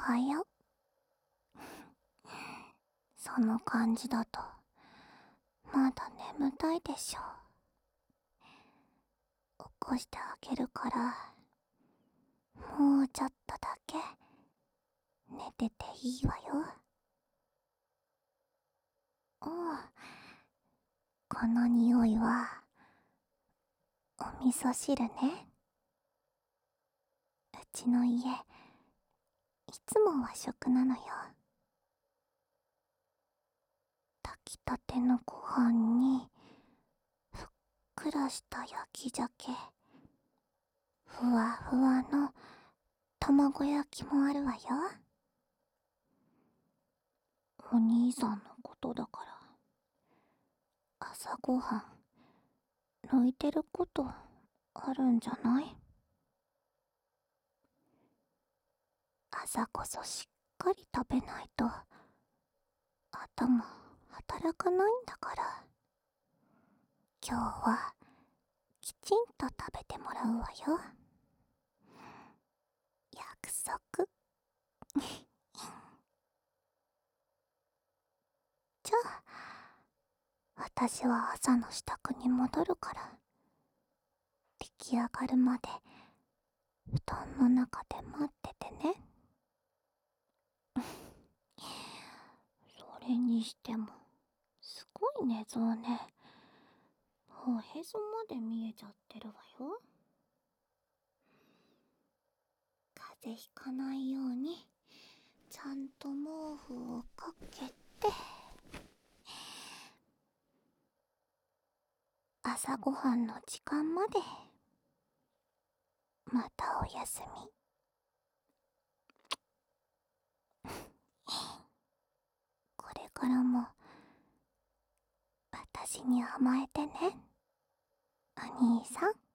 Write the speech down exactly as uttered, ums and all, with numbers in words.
はよ。その感じだとまだ眠たいでしょ。起こしてあげるから、もうちょっとだけ寝てていいわよ。おう、この匂いはお味噌汁ね。うちの家いつも和食なのよ。炊きたてのご飯にふっくらした焼き鮭、ふわふわの卵焼きもあるわよ。お兄さんのことだから、朝ごはん抜いてることあるんじゃない？朝こそしっかり食べないと頭働かないんだから。今日はきちんと食べてもらうわよ。約束。じゃあ私は朝の支度に戻るから、出来上がるまで布団の中で待っててね。それにしてもすごい寝相ね。おへそまで見えちゃってるわよ。風邪ひかないようにちゃんと毛布をかけて、朝ごはんの時間までまたおやすみ。これからも私に甘えてね、お兄さん。